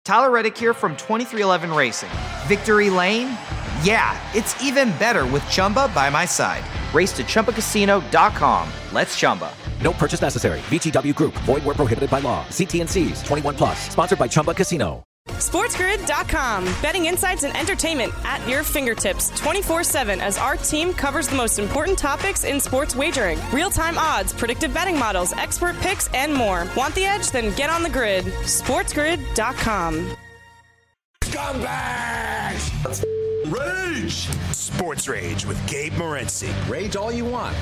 Tyler Reddick here from 2311 Racing. Victory Lane? Yeah, it's even better with Chumba by my side. Race to ChumbaCasino.com. Let's Chumba. No purchase necessary. VGW Group. Void where prohibited by law. See T&Cs. 21 plus. Sponsored by Chumba Casino. SportsGrid.com. Betting insights and entertainment at your fingertips 24/7 as our team covers the most important topics in sports wagering. Real-time odds, predictive betting models, expert picks, and more. Want the edge? Then get on the grid. SportsGrid.com. Scumbags! Rage! Sports Rage with Gabe Morency. Rage all you want.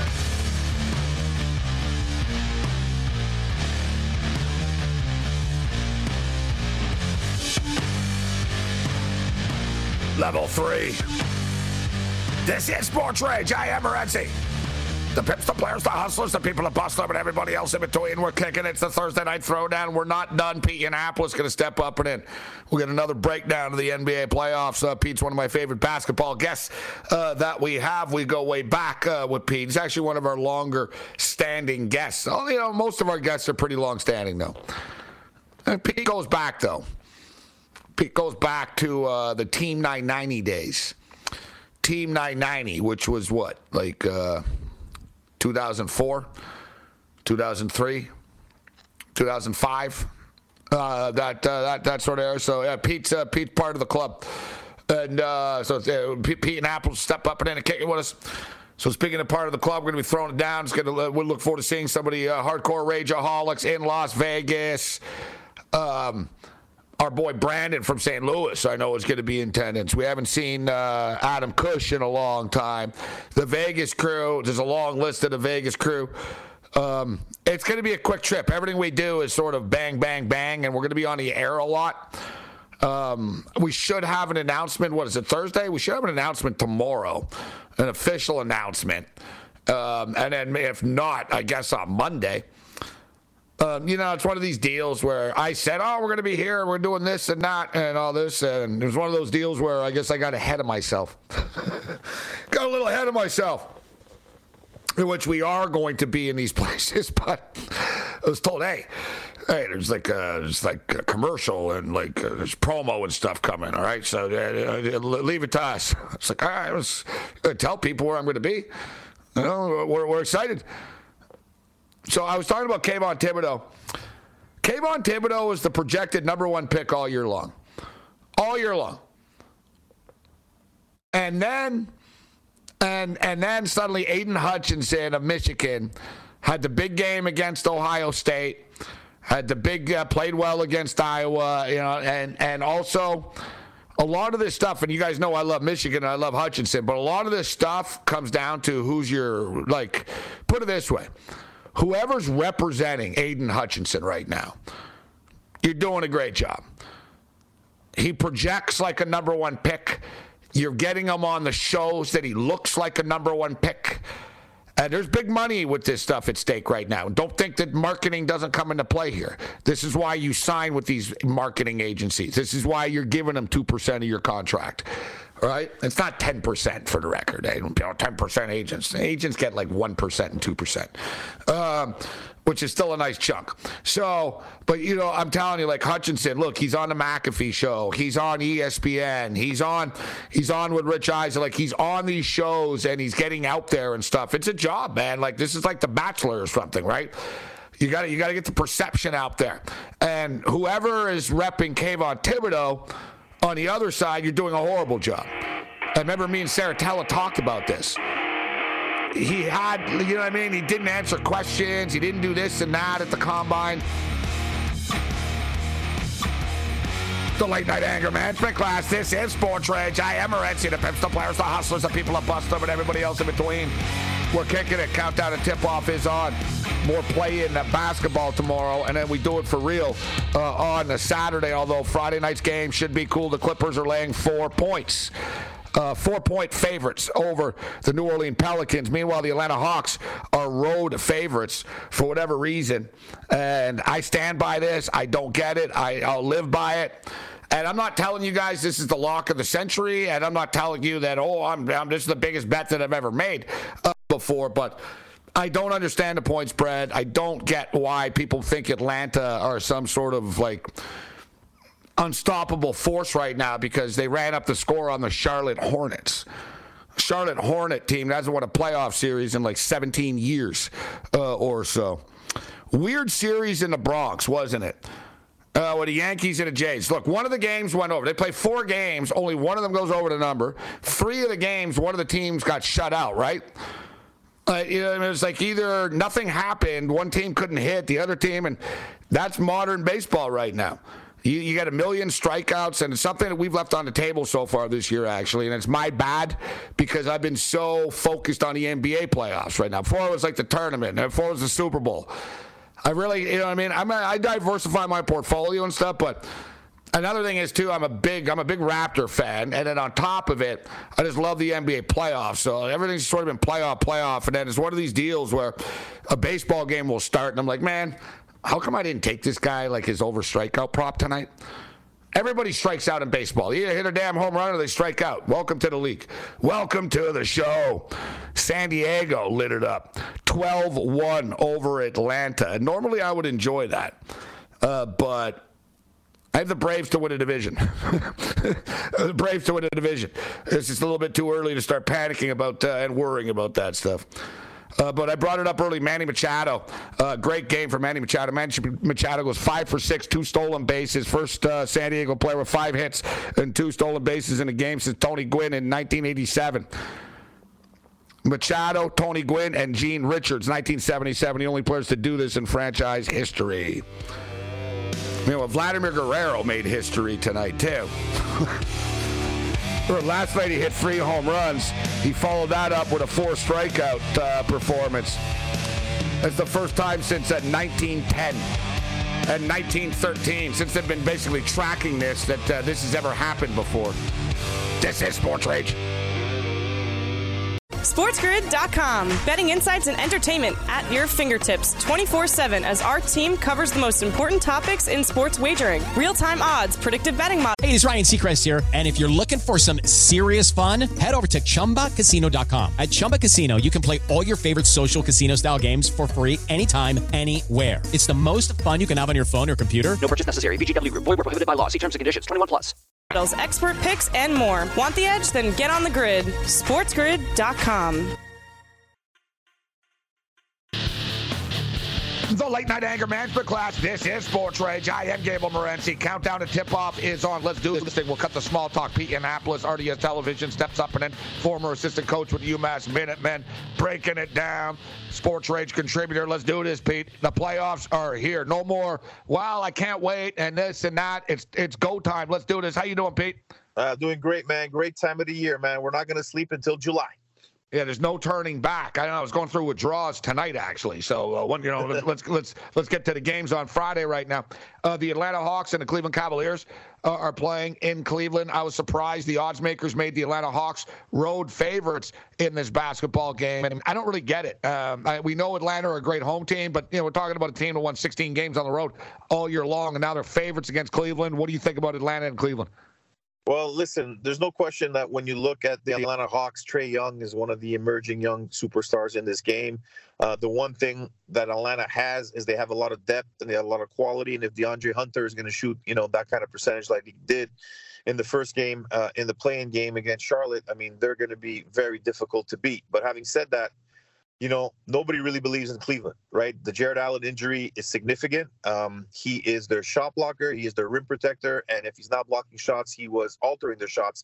Level 3. This is Sports Rage. I am Morency. The Pips, the players, the hustlers, the people that bust up, and everybody else in between. We're kicking. It's the Thursday night throwdown. We're not done. Pete Yiannopoulos going to step up and in. We'll get another breakdown of the NBA playoffs. Pete's one of my favorite basketball guests that we have. We go way back with Pete. He's actually one of our longer standing guests. Oh, most of our guests are pretty long standing, though. Pete goes back, though. Pete goes back to the Team 990 days. Team 990, which was what, like 2004, 2003, 2005, that sort of era. So yeah, Pete's part of the club, and Pete and Apple step up and kick it with us. So speaking of part of the club, we're going to be throwing it down. We'll look forward to seeing somebody hardcore rageaholics in Las Vegas. Our boy Brandon from St. Louis, I know, is going to be in attendance. We haven't seen Adam Cush in a long time. The Vegas crew, there's a long list of the Vegas crew. It's going to be a quick trip. Everything we do is sort of bang, bang, bang, and we're going to be on the air a lot. We should have an announcement. What is it, Thursday? We should have an announcement tomorrow, an official announcement. And then if not, I guess on Monday. It's one of these deals where I said, we're going to be here, we're doing this and that and all this. And it was one of those deals where I guess I got ahead of myself. Got a little ahead of myself. In which we are going to be in these places. But I was told, hey, there's like a commercial and there's promo and stuff coming, all right? So leave it to us. It's like, all right, let's tell people where I'm going to be. We're excited. So I was talking about Kayvon Thibodeau. Kayvon Thibodeau is the projected number one pick all year long. All year long. And then suddenly Aiden Hutchinson of Michigan had the big game against Ohio State, had the big played well against Iowa, and also a lot of this stuff, and you guys know I love Michigan and I love Hutchinson, but a lot of this stuff comes down to who's your, put it this way. Whoever's representing Aiden Hutchinson right now, you're doing a great job. He projects like a number one pick. You're getting him on the shows that he looks like a number one pick. And there's big money with this stuff at stake right now. Don't think that marketing doesn't come into play here. This is why you sign with these marketing agencies. This is why you're giving them 2% of your contract. Right? It's not 10% for the record. 10% agents. Agents get like 1% and 2%, which is still a nice chunk. So, but I'm telling you, like Hutchinson, look, he's on the McAfee show. He's on ESPN. He's on with Rich Eisen. Like he's on these shows and he's getting out there and stuff. It's a job, man. Like this is like The Bachelor or something, right? You got to get the perception out there. And whoever is repping Kayvon Thibodeau, on the other side, you're doing a horrible job. I remember me and Sarah Tella talked about this. He had, he didn't answer questions. He didn't do this and that at the combine. The late night anger management class. This is Sports Rage. I am Morency, the Pips, the players, the hustlers, the people that bust them, and everybody else in between. We're kicking it. Countdown and tip-off is on. More play-in basketball tomorrow, and then we do it for real on a Saturday, although Friday night's game should be cool. The Clippers are laying 4 points. 4-point favorites over the New Orleans Pelicans. Meanwhile, the Atlanta Hawks are road favorites for whatever reason. And I stand by this. I don't get it. I'll live by it. And I'm not telling you guys this is the lock of the century, and I'm not telling you that, this is the biggest bet that I've ever made before, but I don't understand the point spread. I don't get why people think Atlanta are some sort of unstoppable force right now because they ran up the score on the Charlotte Hornets. Charlotte Hornet team hasn't won a playoff series in like 17 years or so. Weird series in the Bronx, wasn't it? With the Yankees and the Jays. Look, one of the games went over. They played 4 games. Only one of them goes over the number. 3 of the games, one of the teams got shut out, right? It was like either nothing happened, one team couldn't hit, the other team, and that's modern baseball right now. You got a million strikeouts, and it's something that we've left on the table so far this year, actually, and it's my bad because I've been so focused on the NBA playoffs right now. Before it was like the tournament, and before it was the Super Bowl. I really, you know what I mean? I diversify my portfolio and stuff, but another thing is, too, I'm a big Raptor fan, and then on top of it, I just love the NBA playoffs. So everything's sort of been playoff, and then it's one of these deals where a baseball game will start, and I'm like, man, how come I didn't take this guy, like his over strikeout prop tonight? Everybody strikes out in baseball. You either hit a damn home run or they strike out. Welcome to the league. Welcome to the show. San Diego lit it up. 12-1 over Atlanta. And normally I would enjoy that. But I have the Braves to win a division. The Braves to win a division. It's just a little bit too early to start panicking about and worrying about that stuff. But I brought it up early. Manny Machado, great game for Manny Machado. Manny Machado goes 5 for 6, 2 stolen bases. First San Diego player with 5 hits and 2 stolen bases in a game since Tony Gwynn in 1987. Machado, Tony Gwynn, and Gene Richards, 1977, the only players to do this in franchise history. You know, Vladimir Guerrero made history tonight, too. Last night he hit 3 home runs. He followed that up with a 4 strikeout performance. That's the first time since 1910 and 1913, since they've been basically tracking this, that this has ever happened before. This is Sports Rage. SportsGrid.com. Betting insights and entertainment at your fingertips 24/7 as our team covers the most important topics in sports wagering. Real-time odds, predictive betting models. Hey, it's Ryan Seacrest here. And if you're looking for some serious fun, head over to ChumbaCasino.com. At Chumba Casino, you can play all your favorite social casino-style games for free anytime, anywhere. It's the most fun you can have on your phone or computer. No purchase necessary. VGW Group. Void where prohibited by law. See terms and conditions. 21+. Expert picks and more. Want the edge? Then get on the grid. SportsGrid.com. The Late Night Anger Management class. This is Sports Rage. I am Gable Morency. Countdown to tip-off is on. Let's do this thing. We'll cut the small talk. Pete Annapolis, RDS Television, steps up and in. Former assistant coach with the UMass Minutemen. Breaking it down. Sports Rage contributor. Let's do this, Pete. The playoffs are here. No more, well, I can't wait, and this and that. It's go time. Let's do this. How you doing, Pete? Doing great, man. Great time of the year, man. We're not going to sleep until July. Yeah, there's no turning back. I know I was going through withdrawals tonight, actually. So, let's get to the games on Friday right now. The Atlanta Hawks and the Cleveland Cavaliers are playing in Cleveland. I was surprised the odds makers made the Atlanta Hawks road favorites in this basketball game, and I don't really get it. We know Atlanta are a great home team, but we're talking about a team that won 16 games on the road all year long, and now they're favorites against Cleveland. What do you think about Atlanta and Cleveland? Well, listen, there's no question that when you look at the Atlanta Hawks, Trae Young is one of the emerging young superstars in this game. The one thing that Atlanta has is they have a lot of depth and they have a lot of quality. And if DeAndre Hunter is going to shoot, that kind of percentage like he did in the first game, in the play-in game against Charlotte, I mean, they're going to be very difficult to beat. But having said that, nobody really believes in Cleveland, right? The Jared Allen injury is significant. He is their shot blocker. He is their rim protector. And if he's not blocking shots, he was altering their shots.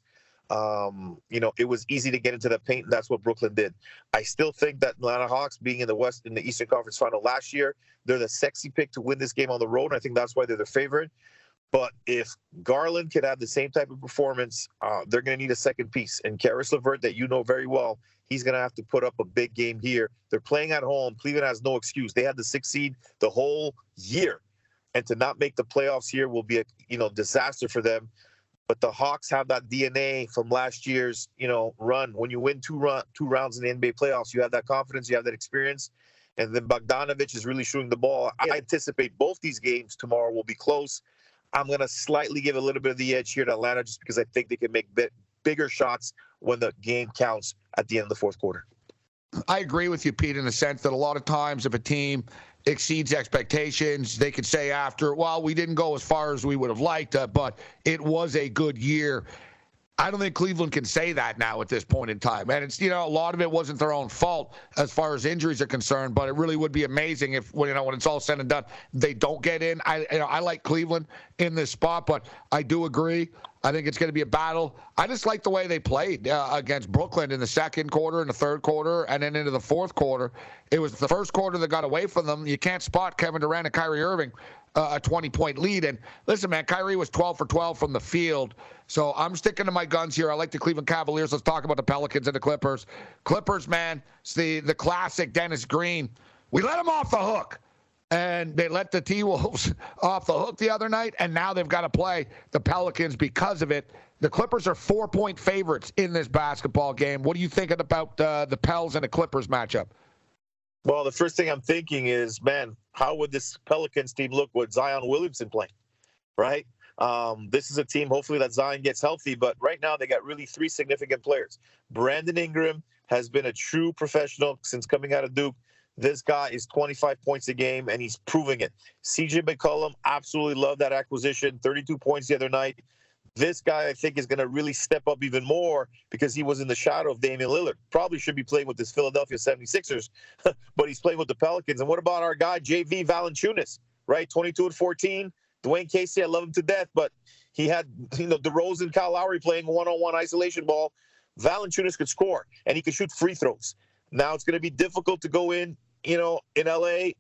It was easy to get into the paint, and that's what Brooklyn did. I still think that Atlanta Hawks, being in the Eastern Conference Final last year, they're the sexy pick to win this game on the road. And I think that's why they're the favorite. But if Garland could have the same type of performance, they're going to need a second piece. And Karis LeVert, that you know very well, he's going to have to put up a big game here. They're playing at home. Cleveland has no excuse. They had the 6th seed the whole year. And to not make the playoffs here will be a disaster for them. But the Hawks have that DNA from last year's run. When you win two rounds in the NBA playoffs, you have that confidence, you have that experience. And then Bogdanovich is really shooting the ball. I anticipate both these games tomorrow will be close. I'm going to slightly give a little bit of the edge here to Atlanta just because I think they can make bigger shots when the game counts at the end of the fourth quarter. I agree with you, Pete, in the sense that a lot of times if a team exceeds expectations. They could say after, well, we didn't go as far as we would have liked, but it was a good year. I don't think Cleveland can say that now at this point in time. And it's, a lot of it wasn't their own fault as far as injuries are concerned, but it really would be amazing if, when it's all said and done, they don't get in. I like Cleveland in this spot, but I do agree. I think it's going to be a battle. I just like the way they played against Brooklyn in the second quarter and the third quarter and then into the fourth quarter. It was the first quarter that got away from them. You can't spot Kevin Durant and Kyrie Irving a 20-point lead. And listen, man, Kyrie was 12 for 12 from the field. So I'm sticking to my guns here. I like the Cleveland Cavaliers. Let's talk about the Pelicans and the Clippers. Clippers, man, it's the classic Dennis Green. We let them off the hook. And they let the T-Wolves off the hook the other night, and now they've got to play the Pelicans because of it. The Clippers are 4-point favorites in this basketball game. What are you thinking about the Pels and the Clippers matchup? Well, the first thing I'm thinking is, man, how would this Pelicans team look with Zion Williamson playing, right? This is a team, hopefully, that Zion gets healthy, but right now they got really three significant players. Brandon Ingram has been a true professional since coming out of Duke. This guy is 25 points a game, and he's proving it. CJ McCollum, absolutely love that acquisition, 32 points the other night. This guy, I think, is going to really step up even more because he was in the shadow of Damian Lillard. Probably should be playing with this Philadelphia 76ers, but he's playing with the Pelicans. And what about our guy, JV Valanciunas, right? 22 and 14. Dwayne Casey, I love him to death, but he had, DeRozan, Kyle Lowry playing one-on-one isolation ball. Valanciunas could score, and he could shoot free throws. Now it's going to be difficult to go in, in L.A.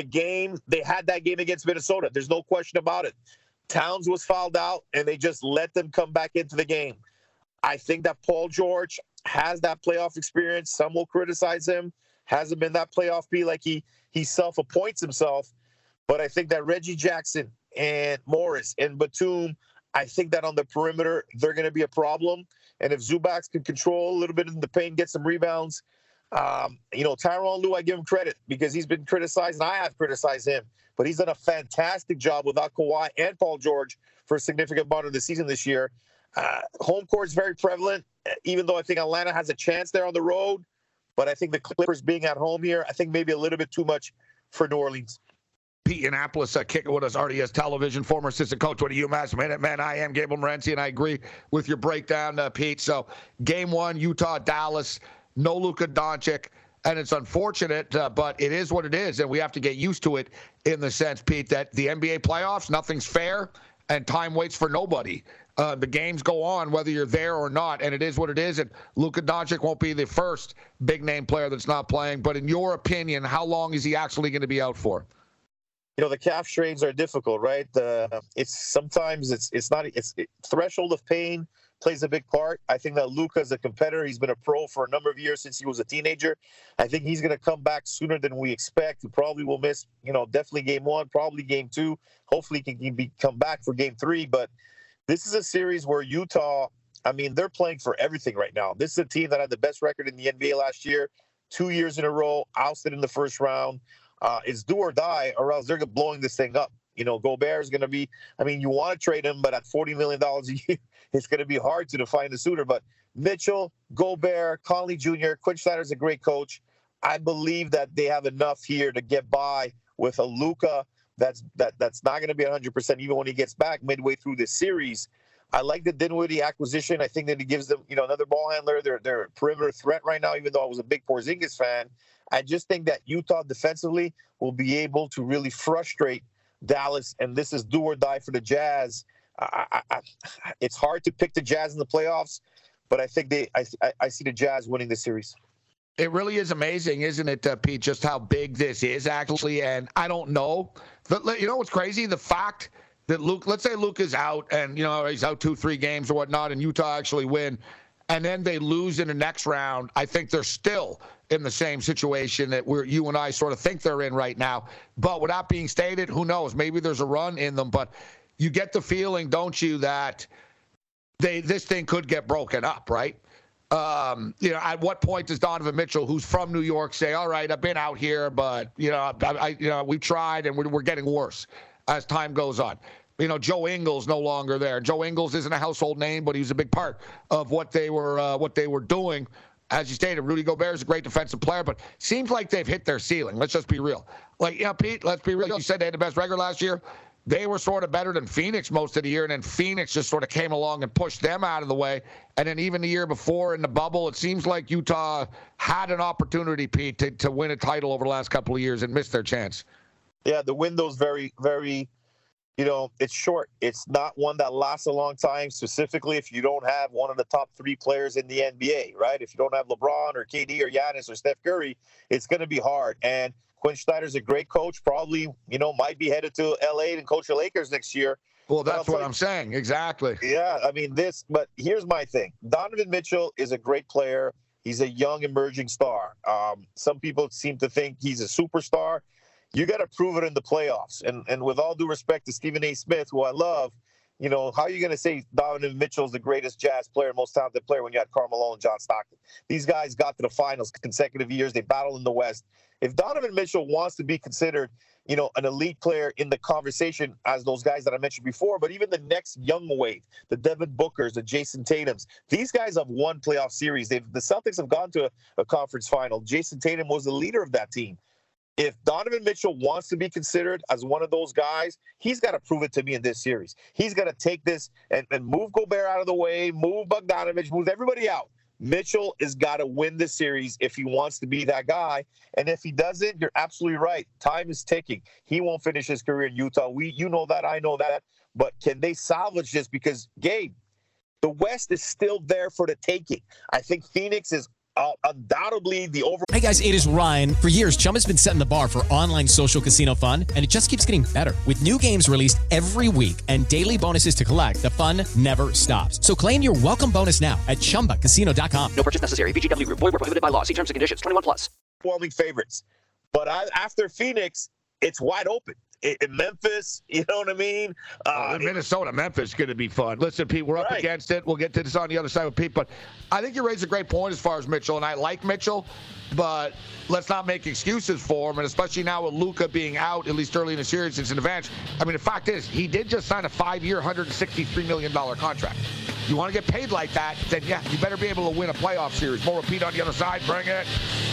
They had that game against Minnesota. There's no question about it. Towns was fouled out, and they just let them come back into the game. I think that Paul George has that playoff experience. Some will criticize him. Hasn't been that playoff P like he self-appoints himself. But I think that Reggie Jackson and Morris and Batum, I think that on the perimeter, they're going to be a problem. And if Zubac can control a little bit in the paint, get some rebounds, Tyronn Lue, I give him credit because he's been criticized, and I have criticized him. But he's done a fantastic job without Kawhi and Paul George for a significant part of the season this year. Home court is very prevalent, even though I think Atlanta has a chance there on the road. But I think the Clippers being at home here, I think maybe a little bit too much for New Orleans. Pete Annapolis kicking with us, RDS Television, former assistant coach with the UMass Minutemen. I am Gabriel Morency, and I agree with your breakdown, Pete. So, game one, Utah, Dallas, no Luka Doncic. And it's unfortunate, but it is what it is, and we have to get used to it in the sense, Pete, that the NBA playoffs, nothing's fair, and time waits for nobody. The games go on whether you're there or not, and it is what it is, and Luka Doncic won't be the first big-name player that's not playing. But in your opinion, how long is he actually going to be out for? The calf strains are difficult, right? It's threshold of pain plays a big part. I think that Luka is a competitor. He's been a pro for a number of years since he was a teenager. I think he's going to come back sooner than we expect. He probably will miss, definitely game one, probably game two. Hopefully he can come back for game three. But this is a series where Utah, they're playing for everything right now. This is a team that had the best record in the NBA last year, 2 years in a row, ousted in the first round. It's do or die, or else they're blowing this thing up. Gobert is going to be, you want to trade him, but at $40 million a year, it's going to be hard to find a suitor. But Mitchell, Gobert, Conley Jr., Quinn Snyder's a great coach. I believe that they have enough here to get by with a Luka that's not going to be 100% even when he gets back midway through this series. I like the Dinwiddie acquisition. I think that it gives them, another ball handler. They're a perimeter threat right now, even though I was a big Porzingis fan. I just think that Utah defensively will be able to really frustrate Dallas, and this is do or die for the Jazz. It's hard to pick the Jazz in the playoffs, but I think I see the Jazz winning this series. It really is amazing, isn't it, Pete, just how big this is actually. And I don't know. What's crazy? The fact that let's say Luke is out and, he's out 2-3 games or whatnot, and Utah actually win, and then they lose in the next round. I think they're still in the same situation that you and I sort of think they're in right now. But without being stated, who knows? Maybe there's a run in them. But you get the feeling, don't you, that this thing could get broken up, right? At what point does Donovan Mitchell, who's from New York, say, all right, I've been out here, but, we've tried and we're getting worse as time goes on. Joe Ingles no longer there. Joe Ingles isn't a household name, but he's a big part of what they were doing as you stated, Rudy Gobert is a great defensive player, but seems like they've hit their ceiling. Let's just be real. Like, Pete, let's be real. You said they had the best record last year. They were sort of better than Phoenix most of the year, and then Phoenix just sort of came along and pushed them out of the way. And then even the year before in the bubble, it seems like Utah had an opportunity, Pete, to win a title over the last couple of years and missed their chance. Yeah, the window's very, very, it's short. It's not one that lasts a long time, specifically if you don't have one of the top 3 players in the NBA, right? If you don't have LeBron or KD or Giannis or Steph Curry, it's going to be hard. And Quinn Snyder's a great coach, probably, might be headed to L.A. and coach the Lakers next year. Well, that's what I'm saying. Exactly. Yeah, but here's my thing. Donovan Mitchell is a great player. He's a young, emerging star. Some people seem to think he's a superstar. You got to prove it in the playoffs. And with all due respect to Stephen A. Smith, who I love, how are you going to say Donovan Mitchell's the greatest Jazz player, most talented player when you had Karl Malone and John Stockton? These guys got to the finals consecutive years. They battled in the West. If Donovan Mitchell wants to be considered, an elite player in the conversation as those guys that I mentioned before, but even the next young wave, the Devin Bookers, the Jason Tatums, these guys have won playoff series. The Celtics have gone to a conference final. Jason Tatum was the leader of that team. If Donovan Mitchell wants to be considered as one of those guys, he's got to prove it to me in this series. He's got to take this and move Gobert out of the way, move Bogdanovich, move everybody out. Mitchell has got to win this series if he wants to be that guy. And if he doesn't, you're absolutely right. Time is ticking. He won't finish his career in Utah. You know that. I know that. But can they salvage this? Because, Gabe, the West is still there for the taking. I think Phoenix is undoubtedly the over. Hey guys, it is Ryan. For years, Chumba's been setting the bar for online social casino fun, and it just keeps getting better. With new games released every week and daily bonuses to collect, the fun never stops. So claim your welcome bonus now at ChumbaCasino.com. No purchase necessary. VGW Group. Void where prohibited by law. See terms and conditions. 21+. Overwhelming favorites. But after Phoenix, it's wide open. In Memphis, you know what I mean? Minnesota, Memphis is going to be fun. Listen, Pete, we're up against it. We'll get to this on the other side with Pete. But I think you raised a great point as far as Mitchell, and I like Mitchell, but let's not make excuses for him, and especially now with Luka being out, at least early in the series, it's an advantage. I mean, the fact is, he did just sign a 5-year, $163 million contract. You want to get paid like that, then, yeah, you better be able to win a playoff series. More with Pete on the other side. Bring it.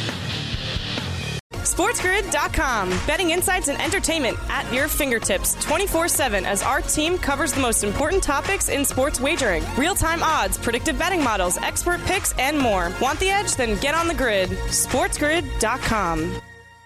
SportsGrid.com. Betting insights and entertainment at your fingertips 24/7 as our team covers the most important topics in sports wagering. Real-time odds, predictive betting models, expert picks, and more. Want the edge? Then get on the grid. SportsGrid.com.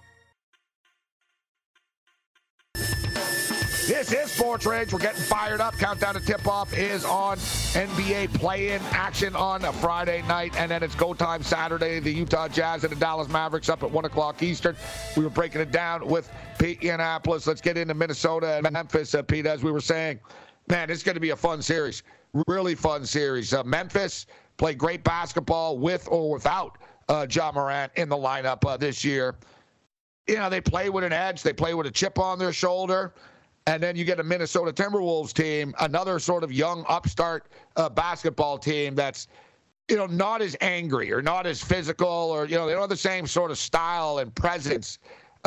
This is Sports Rage. We're getting fired up. Countdown to tip-off is on. NBA play-in action on a Friday night, and then it's go time Saturday. The Utah Jazz and the Dallas Mavericks up at 1 o'clock Eastern. We were breaking it down with Pete Yiannopoulos. Let's get into Minnesota and Memphis, Pete, as we were saying. Man, it's going to be a fun series. Really fun series. Memphis played great basketball with or without Ja Morant in the lineup this year. You know, they play with an edge. They play with a chip on their shoulder. And then you get a Minnesota Timberwolves team, another sort of young upstart basketball team that's, you know, not as angry or not as physical, or, you know, they don't have the same sort of style and presence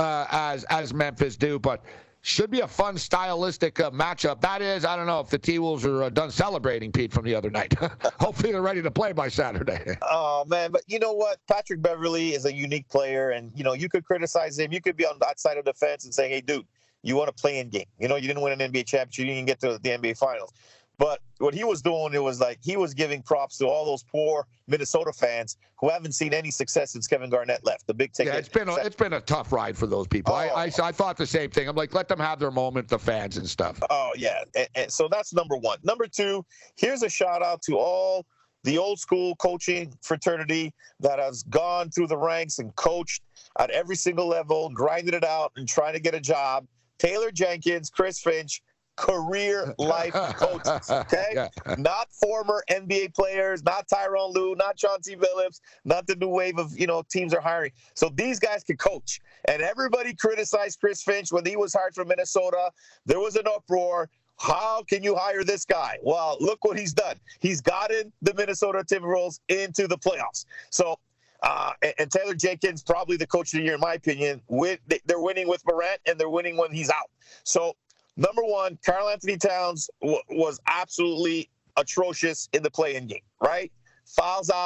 as Memphis do, but should be a fun stylistic matchup. That is, I don't know if the T-Wolves are done celebrating, Pete, from the other night. Hopefully they're ready to play by Saturday. Oh, man, but you know what? Patrick Beverley is a unique player, and, you know, you could criticize him. You could be on that side of the fence and say, hey, dude, you want to play in game. You know, you didn't win an NBA championship. You didn't get to the NBA Finals. But what he was doing, it was like he was giving props to all those poor Minnesota fans who haven't seen any success since Kevin Garnett left. The big ticket. Yeah, it's been a tough ride for those people. I thought the same thing. I'm like, let them have their moment, the fans and stuff. Oh, yeah. And so that's number one. Number two, here's a shout out to all the old school coaching fraternity that has gone through the ranks and coached at every single level, grinded it out and trying to get a job. Taylor Jenkins, Chris Finch, career life coaches, okay? Yeah. Not former NBA players, not Tyronn Lue, not Chauncey Billups, not the new wave of, you know, teams are hiring. So these guys can coach. And everybody criticized Chris Finch when he was hired from Minnesota. There was an uproar. How can you hire this guy? Well, look what he's done. He's gotten the Minnesota Timberwolves into the playoffs. So, and Taylor Jenkins, probably the coach of the year, in my opinion. They're winning with Morant, and they're winning when he's out. So, number one, Karl-Anthony Towns was absolutely atrocious in the play-in game, right? Fouls out.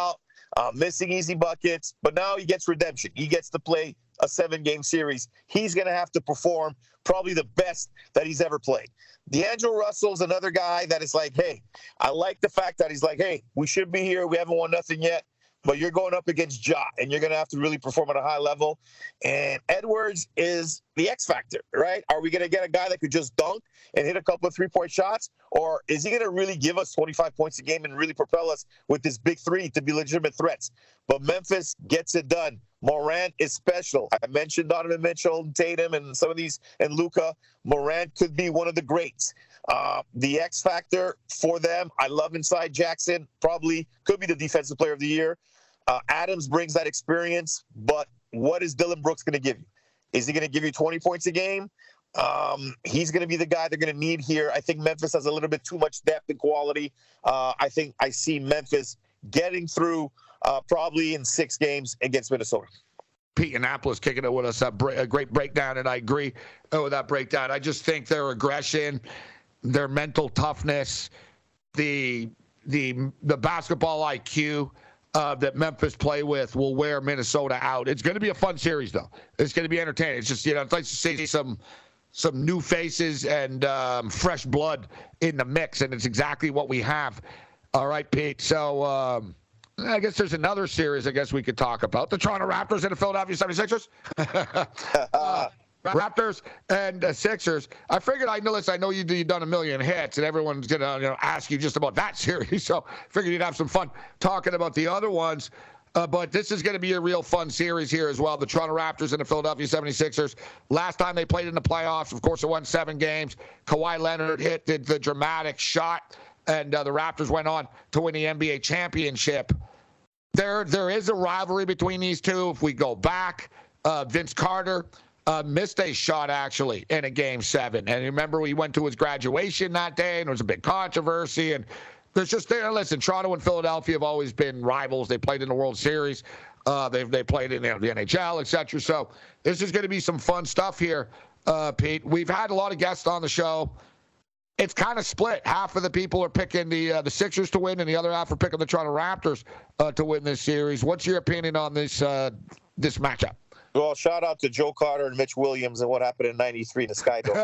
missing easy buckets, but now he gets redemption. He gets to play a 7-game series. He's going to have to perform probably the best that he's ever played. D'Angelo Russell's another guy that is like, hey, I like the fact that he's like, hey, we should be here. We haven't won nothing yet. But you're going up against Ja, and you're going to have to really perform at a high level. And Edwards is the X factor, right? Are we going to get a guy that could just dunk and hit a couple of three-point shots? Or is he going to really give us 25 points a game and really propel us with this big three to be legitimate threats? But Memphis gets it done. Morant is special. I mentioned Donovan Mitchell, Tatum, and some of these, and Luka. Morant could be one of the greats. The X factor for them, I love inside Jackson. Probably could be the defensive player of the year. Adams brings that experience, but what is Dylan Brooks going to give you? Is he going to give you 20 points a game? He's going to be the guy they're going to need here. I think Memphis has a little bit too much depth and quality. I think I see Memphis getting through probably in 6 games against Minnesota. Pete Annapolis kicking it with us, a great breakdown, and I agree with that breakdown. I just think their aggression, their mental toughness, the basketball IQ that Memphis play with will wear Minnesota out. It's going to be a fun series, though. It's going to be entertaining. It's just, it's nice to see some new faces and fresh blood in the mix, and it's exactly what we have. All right, Pete. So I guess there's another series I guess we could talk about. The Toronto Raptors and the Philadelphia 76ers. Raptors and Sixers. I figured I know you've done a million hits, and everyone's gonna ask you just about that series. So I figured you'd have some fun talking about the other ones. But this is going to be a real fun series here as well. The Toronto Raptors and the Philadelphia 76ers. Last time they played in the playoffs, of course, it won 7 games. Kawhi Leonard hit the dramatic shot, and the Raptors went on to win the NBA championship. There is a rivalry between these two. If we go back, Vince Carter missed a shot, actually, in a Game 7. And remember, we went to his graduation that day, and there was a big controversy. And there's just listen, Toronto and Philadelphia have always been rivals. They played in the World Series. They played in the NHL, et cetera. So this is going to be some fun stuff here, Pete. We've had a lot of guests on the show. It's kind of split. Half of the people are picking the Sixers to win, and the other half are picking the Toronto Raptors to win this series. What's your opinion on this matchup? Well, shout out to Joe Carter and Mitch Williams and what happened in '93 in the Sky Dome.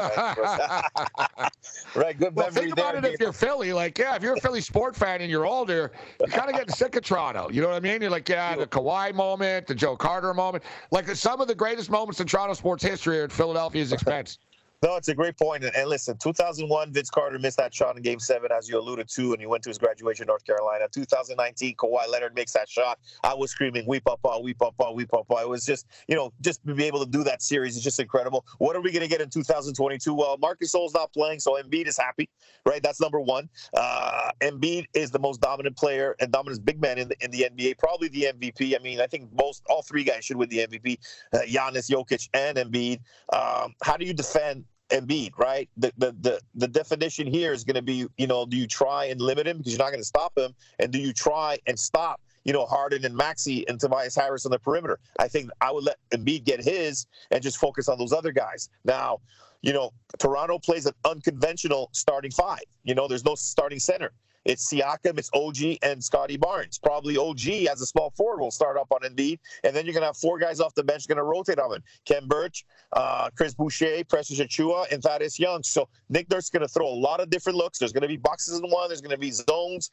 Right, good memory think about there. It if you're Philly, if you're a Philly sport fan and you're older, you're kind of getting sick of Toronto. You know what I mean? You're like, the Kawhi moment, the Joe Carter moment. Like some of the greatest moments in Toronto sports history are at Philadelphia's expense. No, it's a great point. And listen, 2001, Vince Carter missed that shot in Game 7, as you alluded to, and he went to his graduation in North Carolina. 2019, Kawhi Leonard makes that shot. I was screaming, "We papa, we papa, we papa." It was just, just to be able to do that series is just incredible. What are we going to get in 2022? Well, Marcus Gasol's not playing, so Embiid is happy, right? That's number one. Embiid is the most dominant player and dominant big man in the NBA, probably the MVP. I mean, I think all 3 guys should win the MVP, Giannis, Jokic, and Embiid. How do you defend Embiid, right? The definition here is going to be, do you try and limit him because you're not going to stop him? And do you try and stop, Harden and Maxey and Tobias Harris on the perimeter? I think I would let Embiid get his and just focus on those other guys. Now, Toronto plays an unconventional starting 5. There's no starting center. It's Siakam, it's OG, and Scotty Barnes. Probably OG as a small forward will start up on Embiid, and then you're going to have 4 guys off the bench going to rotate on him. Ken Birch, Chris Boucher, Precious Achiuwa, and Thaddeus Young. So Nick Nurse is going to throw a lot of different looks. There's going to be boxes in one. There's going to be zones.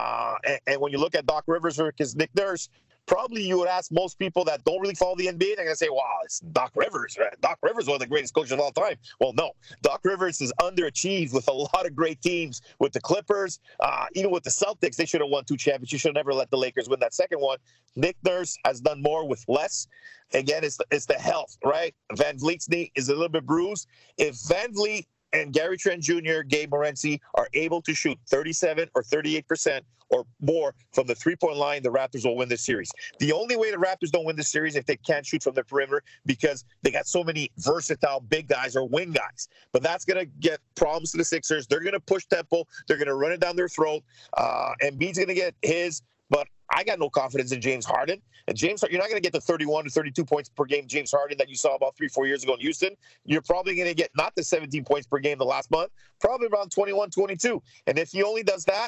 And when you look at Doc Rivers versus Nick Nurse, probably you would ask most people that don't really follow the NBA, they're going to say, wow, it's Doc Rivers. Right? Doc Rivers is one of the greatest coaches of all time. Well, no. Doc Rivers is underachieved with a lot of great teams. With the Clippers, even with the Celtics, they should have won 2 championships. You should have never let the Lakers win that second one. Nick Nurse has done more with less. Again, it's the health, right? Van Vliet's knee is a little bit bruised. If Van Vliet and Gary Trent Jr., Gabe Morency are able to shoot 37 or 38% or more from the three-point line, the Raptors will win this series. The only way the Raptors don't win this series if they can't shoot from the perimeter because they got so many versatile big guys or wing guys. But that's going to get problems to the Sixers. They're going to push tempo. They're going to run it down their throat. Embiid's going to get his, but I got no confidence in James Harden. And you're not going to get the 31 to 32 points per game James Harden that you saw about 3-4 years ago in Houston. You're probably going to get not the 17 points per game the last month, probably around 21, 22. And if he only does that,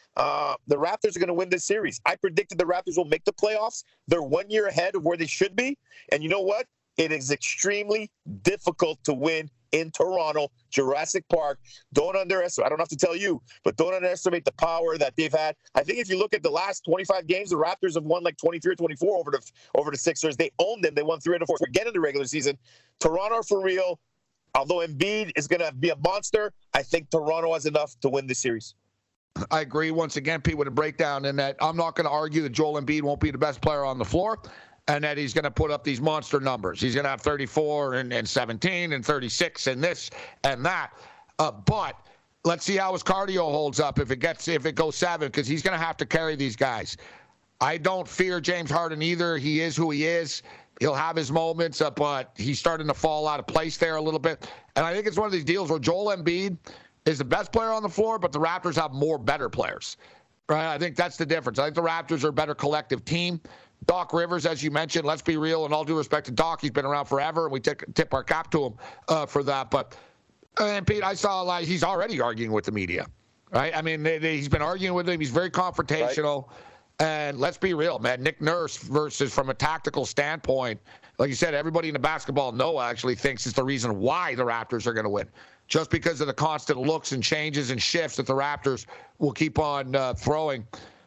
the Raptors are going to win this series. I predicted the Raptors will make the playoffs. They're 1 year ahead of where they should be. And you know what? It is extremely difficult to win in Toronto, Jurassic Park. Don't underestimate, I don't have to tell you, but don't underestimate the power that they've had. I think if you look at the last 25 games, the Raptors have won like 23 or 24 over the Sixers. They owned them. They won 3 out of 4 again in the regular season. Toronto for real. Although Embiid is going to be a monster, I think Toronto has enough to win this series. I agree once again, Pete, with a breakdown in that I'm not going to argue that Joel Embiid won't be the best player on the floor and that he's going to put up these monster numbers. He's going to have 34 and 17 and 36 and this and that. But let's see how his cardio holds up if it goes 7, because he's going to have to carry these guys. I don't fear James Harden either. He is who he is. He'll have his moments, but he's starting to fall out of place there a little bit. And I think it's one of these deals where Joel Embiid is the best player on the floor, but the Raptors have more better players. Right? I think that's the difference. I think the Raptors are a better collective team. Doc Rivers, as you mentioned, let's be real, and all due respect to Doc, he's been around forever, and we tip our cap to him for that. But, and Pete, I saw he's already arguing with the media. Right? I mean, he's been arguing with them. He's very confrontational. Right. And let's be real, man. Nick Nurse versus from a tactical standpoint, like you said, everybody in the basketball actually thinks it's the reason why the Raptors are going to win. Just because of the constant looks and changes and shifts that the Raptors will keep on throwing.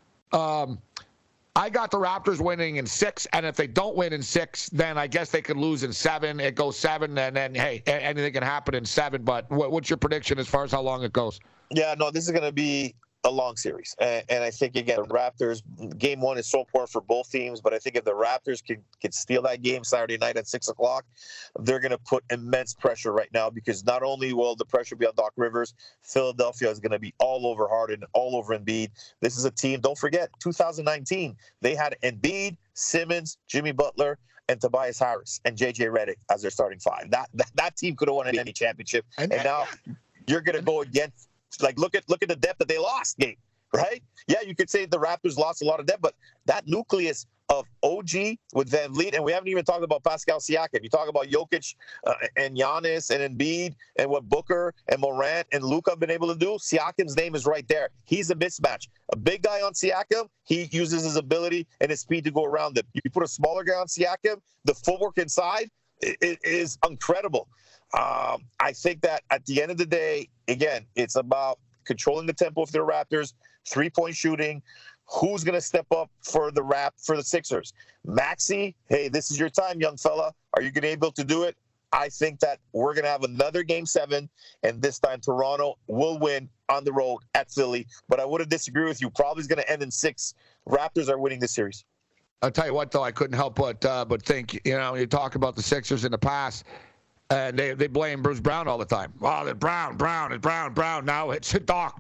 I got the Raptors winning in 6, and if they don't win in 6, then I guess they could lose in 7. It goes 7, and then, hey, anything can happen in 7. But what's your prediction as far as how long it goes? Yeah, no, this is going to be a long series. And I think, again, the Raptors, game 1 is so important for both teams, but I think if the Raptors can steal that game Saturday night at 6 o'clock, they're going to put immense pressure right now, because not only will the pressure be on Doc Rivers, Philadelphia is going to be all over Harden, all over Embiid. This is a team, don't forget, 2019, they had Embiid, Simmons, Jimmy Butler, and Tobias Harris, and J.J. Redick as their starting 5. That team could have won any championship. And now you're going to go against, like, look at the depth that they lost, Gabe, right? Yeah, you could say the Raptors lost a lot of depth, but that nucleus of OG with Van Vliet, and we haven't even talked about Pascal Siakam. You talk about Jokic and Giannis and Embiid and what Booker and Morant and Luka have been able to do. Siakam's name is right there. He's a mismatch. A big guy on Siakam, he uses his ability and his speed to go around him. You put a smaller guy on Siakam, the footwork inside is incredible. I think that at the end of the day, again, it's about controlling the tempo for the Raptors, 3-point shooting. Who's going to step up for the Sixers? Maxey, hey, this is your time, young fella. Are you going to be able to do it? I think that we're going to have another game 7, and this time Toronto will win on the road at Philly. But I wouldn't disagree with you. Probably is going to end in 6. Raptors are winning this series. I'll tell you what, though, I couldn't help but think, you talk about the Sixers in the past, and they blame Bruce Brown all the time. Oh, it's Brown. Now it's Doc.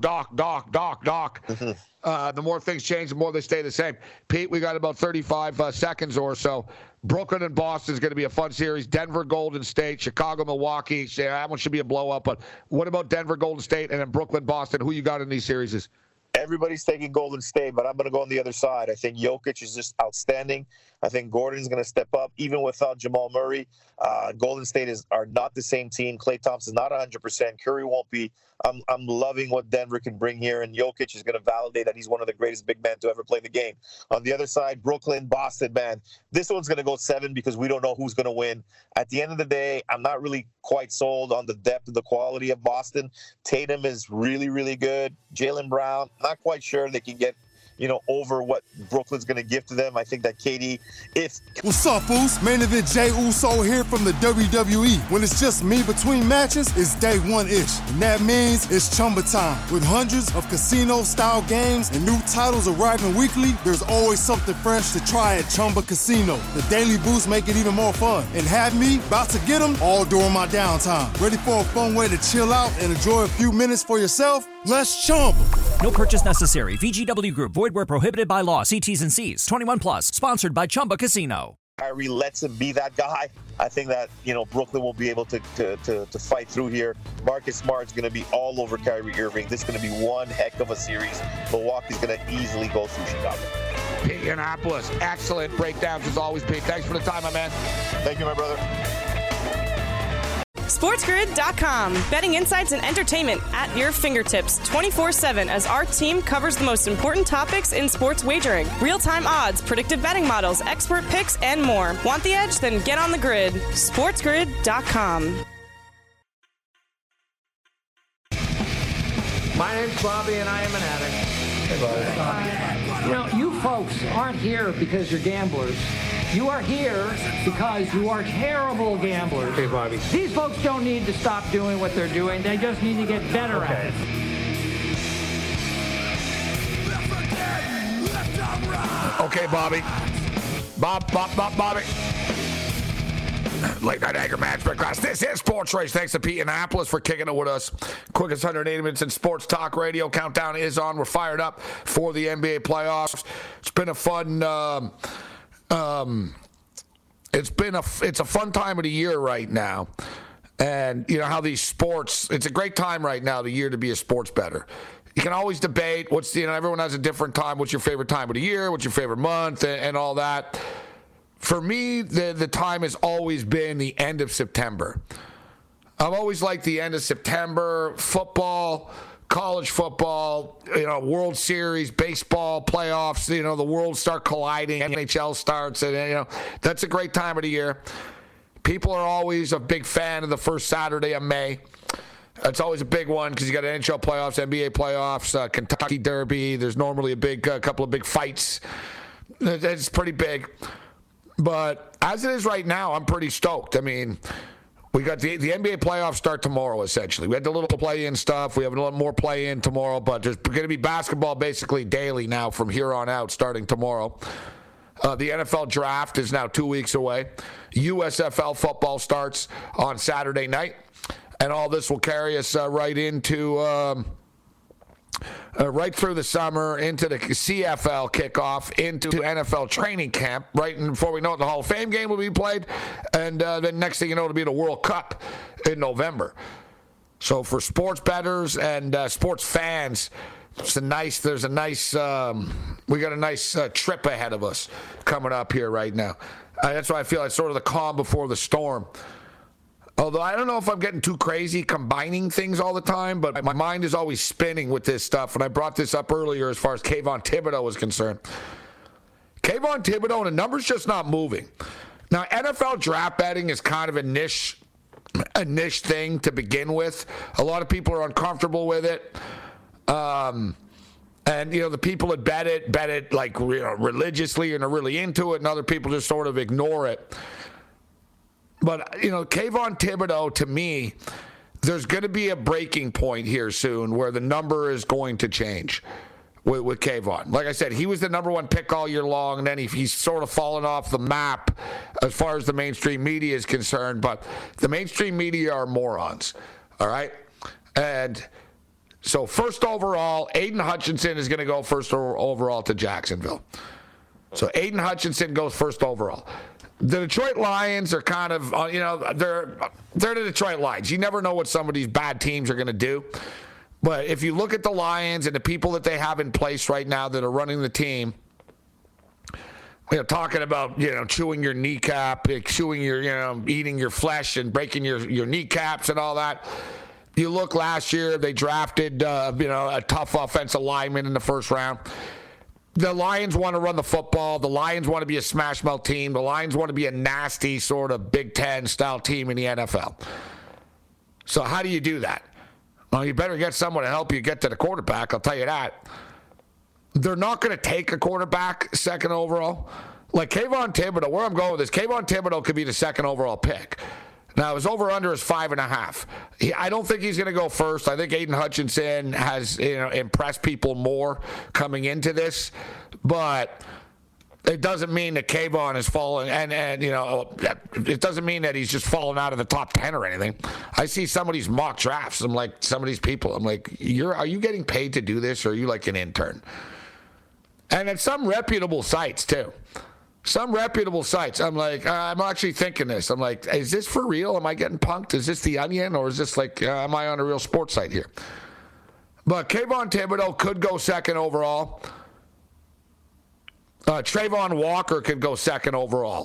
The more things change, the more they stay the same. Pete, we got about 35 seconds or so. Brooklyn and Boston is going to be a fun series. Denver, Golden State, Chicago, Milwaukee. That one should be a blow-up. But what about Denver, Golden State, and then Brooklyn, Boston? Who you got in these series? Everybody's taking Golden State, but I'm going to go on the other side. I think Jokic is just outstanding. I think Gordon's going to step up, even without Jamal Murray. Golden State are not the same team. Klay Thompson's not 100%. Curry won't be. I'm loving what Denver can bring here, and Jokic is going to validate that he's one of the greatest big men to ever play the game. On the other side, Brooklyn, Boston, man. This one's going to go 7 because we don't know who's going to win. At the end of the day, I'm not really quite sold on the depth and the quality of Boston. Tatum is really, really good. Jaylen Brown, not quite sure they can get over what Brooklyn's going to give to them. I think that KD, What's up, Foos? Main event Jey Uso here from the WWE. When it's just me between matches, it's day 1-ish. And that means it's Chumba time. With hundreds of casino-style games and new titles arriving weekly, there's always something fresh to try at Chumba Casino. The daily boosts make it even more fun. And have me about to get them all during my downtime. Ready for a fun way to chill out and enjoy a few minutes for yourself? Let's Chumba. No purchase necessary. VGW Group. Void where prohibited by law. See T's and C's. 21 plus. Sponsored by Chumba Casino. Kyrie lets him be that guy. I think that Brooklyn will be able to fight through here. Marcus Smart's going to be all over Kyrie Irving. This is going to be one heck of a series. Milwaukee's going to easily go through Chicago. Pete Annapolis, excellent breakdowns as always, Pete. Thanks for the time, my man. Thank you, my brother. SportsGrid.com. Betting insights and entertainment at your fingertips 24/7 as our team covers the most important topics in sports wagering. Real-time odds, predictive betting models, expert picks, and more. Want the edge? Then get on the grid. SportsGrid.com. My name's Bobby, and I am an addict. Hey, Bobby. You know, you folks aren't here because you're gamblers. You are here because you are terrible gamblers. Hey, Bobby. These folks don't need to stop doing what they're doing. They just need to get better at it. Okay, Bobby. Bobby. Late Night Anger Management class. This is Sports Race. Thanks to Pete Annapolis for kicking it with us. Quickest 180 minutes in sports talk radio. Countdown is on. We're fired up for the NBA playoffs. It's been a fun. It's a fun time of the year right now, and you know how these sports. It's a great time right now, the year to be a sports bettor. You can always debate everyone has a different time. What's your favorite time of the year? What's your favorite month? And all that. For me, the time has always been the end of September. I've always liked the end of September. Football, college football, World Series, baseball, playoffs, the worlds start colliding, NHL starts, and, that's a great time of the year. People are always a big fan of the first Saturday of May. It's always a big one because you got NHL playoffs, NBA playoffs, Kentucky Derby. There's normally a couple of big fights. It's pretty big. But as it is right now, I'm pretty stoked. I mean, we got the NBA playoffs start tomorrow, essentially. We had the little play-in stuff. We have a little more play-in tomorrow, but there's going to be basketball basically daily now from here on out, starting tomorrow. The NFL draft is now 2 weeks away. USFL football starts on Saturday night. And all this will carry us right into... right through the summer, into the CFL kickoff, into NFL training camp, right before we know it, the Hall of Fame game will be played, and then next thing you know, it'll be the World Cup in November. So for sports bettors and sports fans, we got a nice trip ahead of us coming up here right now. That's why I feel it's sort of the calm before the storm. Although I don't know if I'm getting too crazy combining things all the time, but my mind is always spinning with this stuff. And I brought this up earlier as far as Kayvon Thibodeau is concerned. Kayvon Thibodeau, and the number's just not moving. Now, NFL draft betting is kind of a niche thing to begin with. A lot of people are uncomfortable with it. And, the people that bet it like religiously and are really into it, and other people just sort of ignore it. But, Kayvon Thibodeau, to me, there's going to be a breaking point here soon where the number is going to change with Kayvon. Like I said, he was the number one pick all year long, and then he's sort of fallen off the map as far as the mainstream media is concerned. But the mainstream media are morons, all right? And so first overall, Aiden Hutchinson is going to go first overall to Jacksonville. So Aiden Hutchinson goes first overall. The Detroit Lions are kind of, they're the Detroit Lions. You never know what some of these bad teams are going to do. But if you look at the Lions and the people that they have in place right now that are running the team, talking about, chewing your kneecap, chewing your, eating your flesh and breaking your kneecaps and all that. You look last year, they drafted, a tough offensive lineman in the first round. The Lions want to run the football. The Lions want to be a smash mouth team. The Lions want to be a nasty sort of Big Ten style team in the NFL. So how do you do that? Well, you better get someone to help you get to the quarterback. I'll tell you that. They're not going to take a quarterback second overall. Like Kayvon Thibodeau, where I'm going with this, Kayvon Thibodeau could be the second overall pick. Now, his over-under is 5.5. I don't think he's going to go first. I think Aiden Hutchinson has impressed people more coming into this. But it doesn't mean that Kayvon is falling, and it doesn't mean that he's just fallen out of the top 10 or anything. I see some of these mock drafts. I'm like, some of these people, I'm like, are you getting paid to do this, or are you like an intern? And at some reputable sites, too. Some reputable sites. I'm like, I'm actually thinking this. I'm like, is this for real? Am I getting punked? Is this The Onion? Or is this like, am I on a real sports site here? But Kayvon Thibodeau could go second overall. Trayvon Walker could go second overall.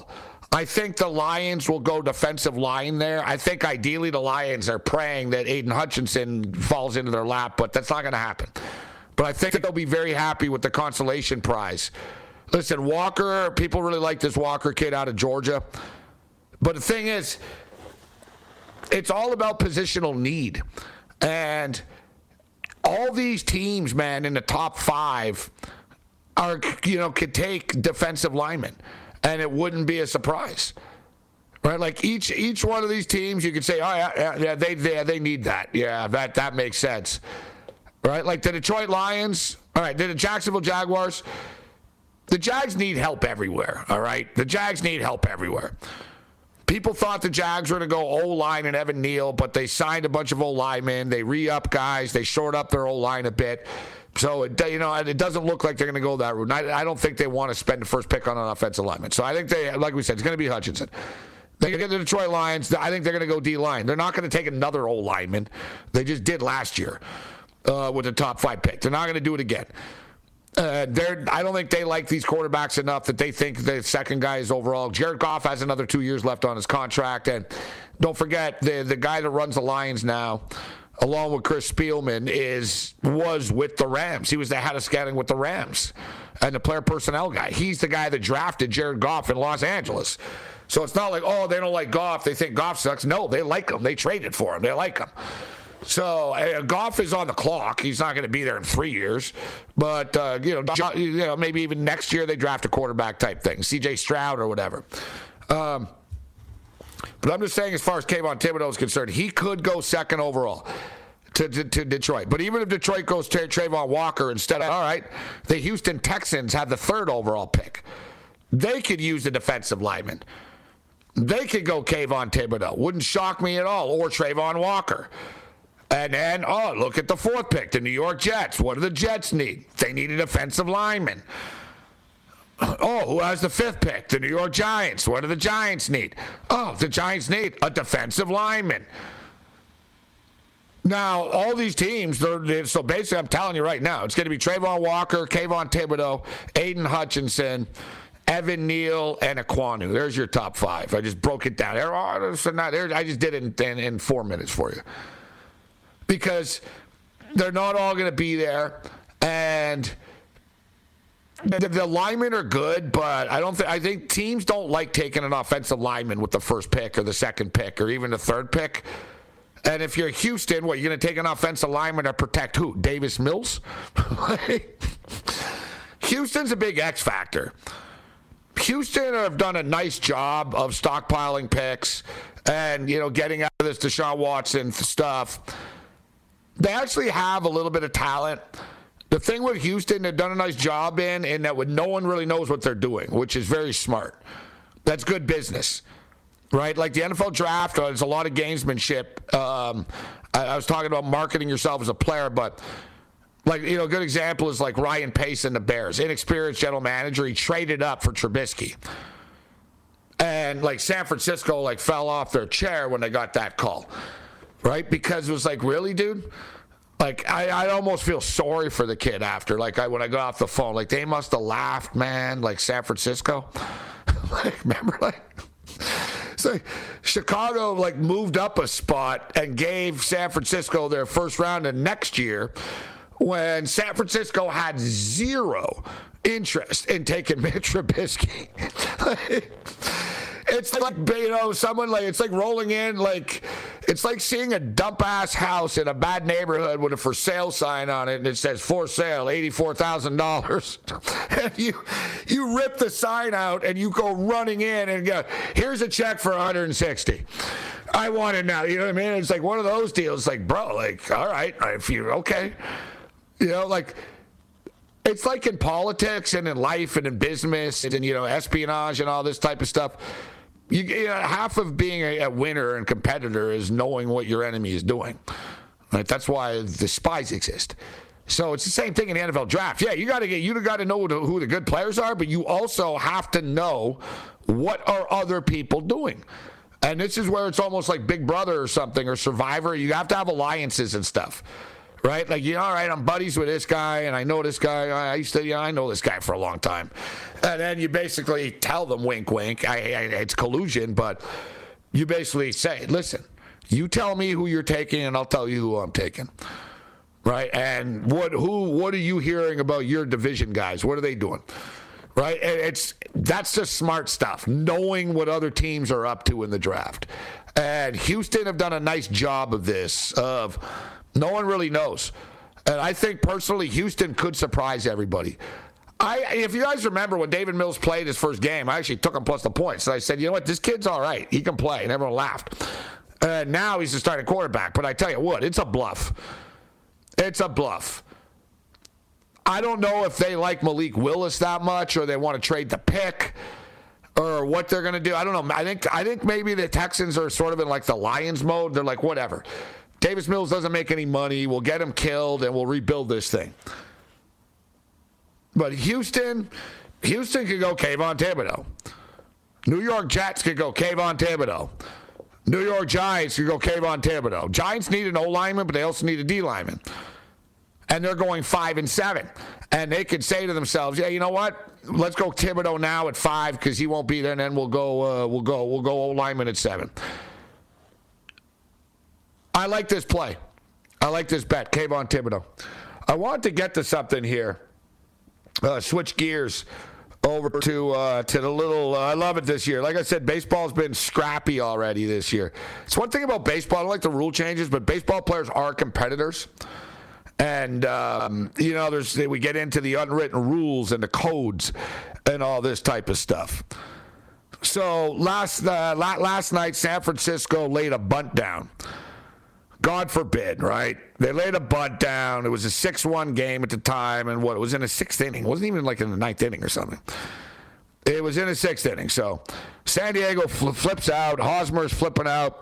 I think the Lions will go defensive line there. I think ideally the Lions are praying that Aiden Hutchinson falls into their lap, but that's not going to happen. But I think they'll be very happy with the consolation prize. Listen, Walker, people really like this Walker kid out of Georgia. But the thing is, it's all about positional need. And all these teams, man, in the top 5 are, could take defensive linemen. And it wouldn't be a surprise, right? Like each one of these teams, you could say, oh yeah, they need that. Yeah, that makes sense, right? Like the Detroit Lions, all right, the Jacksonville Jaguars. The Jags need help everywhere, all right? The Jags need help everywhere. People thought the Jags were going to go O-line and Evan Neal, but they signed a bunch of O-linemen. They re-up guys. They shored up their O-line a bit. So, it doesn't look like they're going to go that route. I don't think they want to spend the first pick on an offensive lineman. So I think like we said, it's going to be Hutchinson. They get the Detroit Lions. I think they're going to go D-line. They're not going to take another O-lineman. They just did last year with the top 5 pick. They're not going to do it again. I don't think they like these quarterbacks enough that they think the second guy is overall. Jared Goff has another 2 years left on his contract. And don't forget, the guy that runs the Lions now, along with Chris Spielman, was with the Rams. He was the head of scouting with the Rams and the player personnel guy. He's the guy that drafted Jared Goff in Los Angeles. So it's not like, oh, they don't like Goff. They think Goff sucks. No, they like him. They traded for him. They like him. So Goff is on the clock. He's not going to be there in 3 years. But, maybe even next year they draft a quarterback type thing, C.J. Stroud or whatever. But I'm just saying, as far as Kayvon Thibodeau is concerned, he could go second overall to Detroit. But even if Detroit goes Trayvon Walker instead of, all right, the Houston Texans have the 3rd overall pick. They could use a defensive lineman. They could go Kayvon Thibodeau. Wouldn't shock me at all. Or Trayvon Walker. And then, look at the 4th pick, the New York Jets. What do the Jets need? They need a defensive lineman. Oh, who has the 5th pick? The New York Giants. What do the Giants need? Oh, the Giants need a defensive lineman. Now, all these teams, so basically I'm telling you right now, it's going to be Trayvon Walker, Kayvon Thibodeau, Aiden Hutchinson, Evan Neal, and Ekwonu. There's your top 5. I just broke it down. I just did it in 4 minutes for you. Because they're not all going to be there. And the linemen are good, but I think teams don't like taking an offensive lineman with the 1st pick or the 2nd pick or even the 3rd pick. And if you're Houston, you're going to take an offensive lineman to protect who? Davis Mills? Houston's a big X factor. Houston have done a nice job of stockpiling picks and, getting out of this Deshaun Watson stuff. They actually have a little bit of talent. The thing with Houston, they've done a nice job in that no one really knows what they're doing, which is very smart. That's good business, right? Like the NFL draft, there's a lot of gamesmanship. I was talking about marketing yourself as a player, but a good example is like Ryan Pace and the Bears. Inexperienced general manager. He traded up for Trubisky. And San Francisco fell off their chair when they got that call. Right? Because it was really, dude? I almost feel sorry for the kid after. When I got off the phone, they must have laughed, man. San Francisco. Remember, so Chicago, moved up a spot and gave San Francisco their 1st round of next year when San Francisco had 0 interest in taking Mitch Trubisky. It's someone it's like rolling in, it's like seeing a dump ass house in a bad neighborhood with a for sale sign on it and it says for sale, $84,000. And you rip the sign out and you go running in and go, here's a check for $160. I want it now. You know what I mean? It's one of those deals. Bro, all right, if you okay. It's like in politics and in life and in business and espionage and all this type of stuff. Half of being a winner and competitor is knowing what your enemy is doing. Right? That's why the spies exist. So it's the same thing in the NFL draft. Yeah, you got to know who the good players are, but you also have to know what are other people doing. And this is where it's almost like Big Brother or something or Survivor. You have to have alliances and stuff. right? Like, all right, I'm buddies with this guy, and I know this guy. I know this guy for a long time. And then you basically tell them, wink, wink, it's collusion, but you basically say, listen, you tell me who you're taking, and I'll tell you who I'm taking. Right? And what are you hearing about your division guys? What are they doing? Right? That's just smart stuff, knowing what other teams are up to in the draft. And Houston have done a nice job of this, of no one really knows. And I think personally Houston could surprise everybody. If you guys remember when David Mills played his first game, I actually took him plus the points. And I said, you know what, this kid's all right. He can play. And everyone laughed. And now he's the starting quarterback. But I tell you what, it's a bluff. It's a bluff. I don't know if they like Malik Willis that much or they want to trade the pick or what they're going to do. I don't know. I think maybe the Texans are sort of in like the Lions mode. They're like, whatever. Davis Mills doesn't make any money. We'll get him killed and we'll rebuild this thing. But Houston could go Kayvon Thibodeau. New York Jets could go Kayvon Thibodeau. New York Giants could go Kayvon Thibodeau. Giants need an O lineman, but they also need a D lineman. And they're going 5-7. And they could say to themselves, yeah, you know what? Let's go Thibodeau now at 5 because he won't be there, and then we'll go O lineman at 7. I like this play. I like this bet, Kayvon Thibodeau. I want to get to something here. Switch gears over to the little, I love it this year. Like I said, baseball's been scrappy already this year. It's one thing about baseball, I don't like the rule changes, but baseball players are competitors. And, we get into the unwritten rules and the codes and all this type of stuff. So last night, San Francisco laid a bunt down. God forbid, right? They laid a bunt down. It was a 6-1 game at the time, and it was in a 6th inning. It wasn't even like in the 9th inning or something. It was in a 6th inning. So San Diego flips out. Hosmer's flipping out.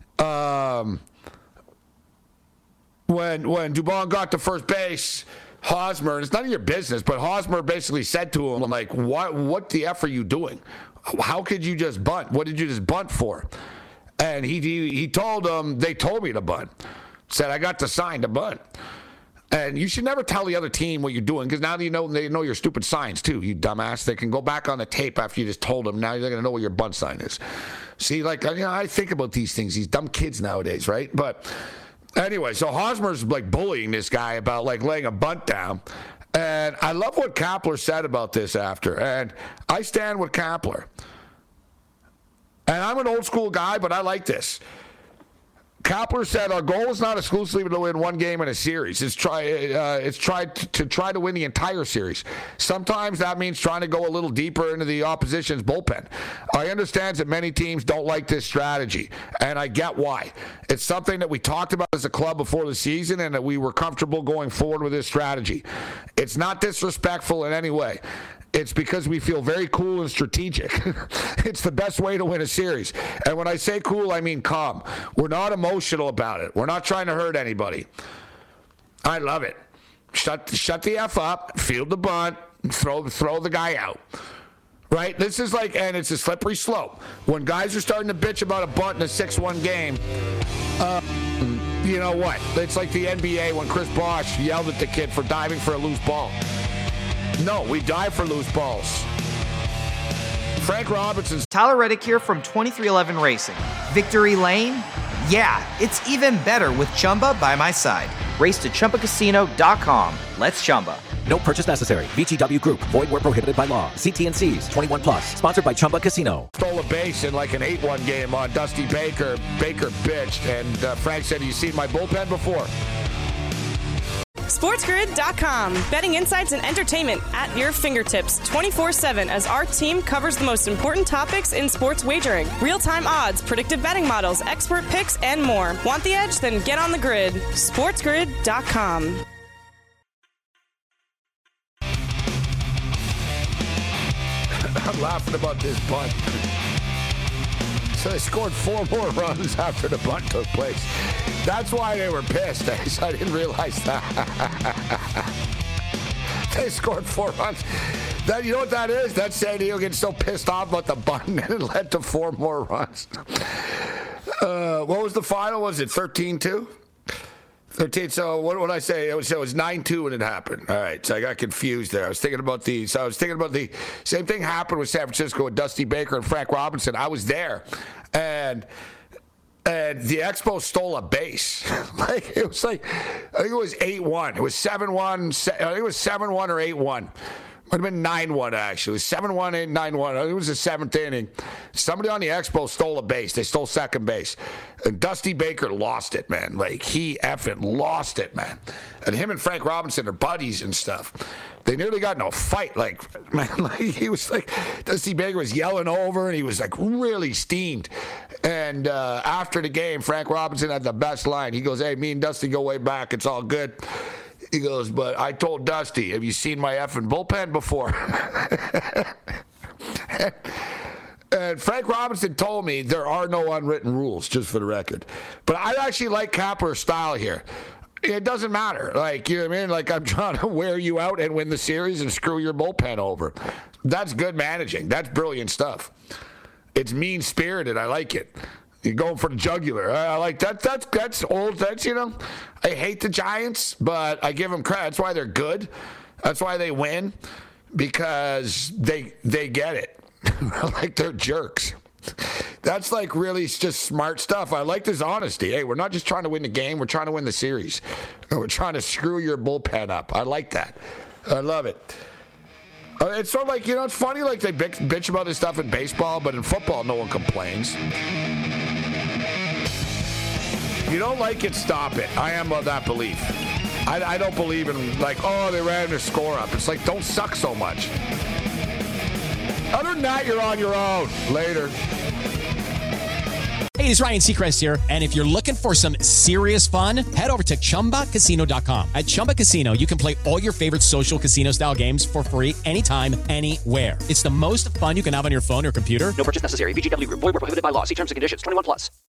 When Dubon got to first base, Hosmer, and it's none of your business, but Hosmer basically said to him, like, what the F are you doing? How could you just bunt? What did you just bunt for? And he told them, they told me to bunt. Said, I got the sign to bunt. And you should never tell the other team what you're doing, because now they know your stupid signs too, you dumbass. They can go back on the tape after you just told them. Now they're going to know what your bunt sign is. See, I think about these things, these dumb kids nowadays, right? But anyway, so Hosmer's like bullying this guy about like laying a bunt down. And I love what Kapler said about this after. And I stand with Kapler. And I'm an old school guy, but I like this. Kapler said, our goal is not exclusively to win one game in a series. It's try to win the entire series. Sometimes that means trying to go a little deeper into the opposition's bullpen. I understand that many teams don't like this strategy, and I get why. It's something that we talked about as a club before the season, and that we were comfortable going forward with this strategy. It's not disrespectful in any way. It's because we feel very cool and strategic. It's the best way to win a series. And when I say cool, I mean calm. We're not emotional about it. We're not trying to hurt anybody. I love it. Shut the F up, field the bunt, throw the guy out. Right? This is like, and it's a slippery slope. When guys are starting to bitch about a bunt in a 6-1 game, you know what? It's like the NBA when Chris Bosh yelled at the kid for diving for a loose ball. No, we dive for loose balls. Frank Robinson's. Tyler Reddick here from 2311 Racing. Victory Lane? Yeah, it's even better with Chumba by my side. Race to ChumbaCasino.com. Let's Chumba. No purchase necessary. VGW Group. Void where prohibited by law. See T&Cs. 21 plus. Sponsored by Chumba Casino. Stole a base in like an 8-1 game on Dusty Baker. Baker bitched, and Frank said, you seen my bullpen before? SportsGrid.com. Betting insights and entertainment at your fingertips 24/7 as our team covers the most important topics in sports wagering. Real-time odds, predictive betting models, expert picks, and more. Want the edge? Then get on the grid. SportsGrid.com. I'm laughing about this bunt. So they scored 4 more runs after the bunt took place. That's why they were pissed. I didn't realize that. They scored 4 runs. You know what that is? That's San Diego getting so pissed off about the bunt, and it led to 4 more runs. What was the final? Was it 13-2? 13. So what would I say? It was 9-2 when it happened. All right. So I got confused there. I was thinking about the same thing happened with San Francisco with Dusty Baker and Frank Robinson. I was there, and the Expos stole a base. I think it was 8-1. It was 7-1. I think it was 7-1 or 8-1. Might have been 9-1, actually. It was 7-1, 8-9-1. It was the seventh inning. Somebody on the Expos stole a base. They stole second base. And Dusty Baker lost it, man. He effing lost it, man. And him and Frank Robinson are buddies and stuff. They nearly got in a fight. He was Dusty Baker was yelling over, and he was, really steamed. And after the game, Frank Robinson had the best line. He goes, hey, me and Dusty go way back. It's all good. He goes, but I told Dusty, have you seen my effing bullpen before? And Frank Robinson told me there are no unwritten rules, just for the record. But I actually like Kapler's style here. It doesn't matter. You know what I mean? I'm trying to wear you out and win the series and screw your bullpen over. That's good managing. That's brilliant stuff. It's mean-spirited. I like it. You're going for the jugular. I like that. That's old. I hate the Giants, but I give them credit. That's why they're good. That's why they win, because they get it. They're jerks. That's really just smart stuff. I like this honesty. Hey, we're not just trying to win the game. We're trying to win the series. We're trying to screw your bullpen up. I like that. I love it. It's sort of it's funny, they bitch about this stuff in baseball, but in football, no one complains. You don't like it, stop it. I am of that belief. I don't believe in, they ran their score up. It's don't suck so much. Other than that, you're on your own. Later. Hey, it's Ryan Seacrest here. And if you're looking for some serious fun, head over to ChumbaCasino.com. At Chumba Casino, you can play all your favorite social casino-style games for free anytime, anywhere. It's the most fun you can have on your phone or computer. No purchase necessary. VGW Group. Void where prohibited by law. See terms and conditions. 21+.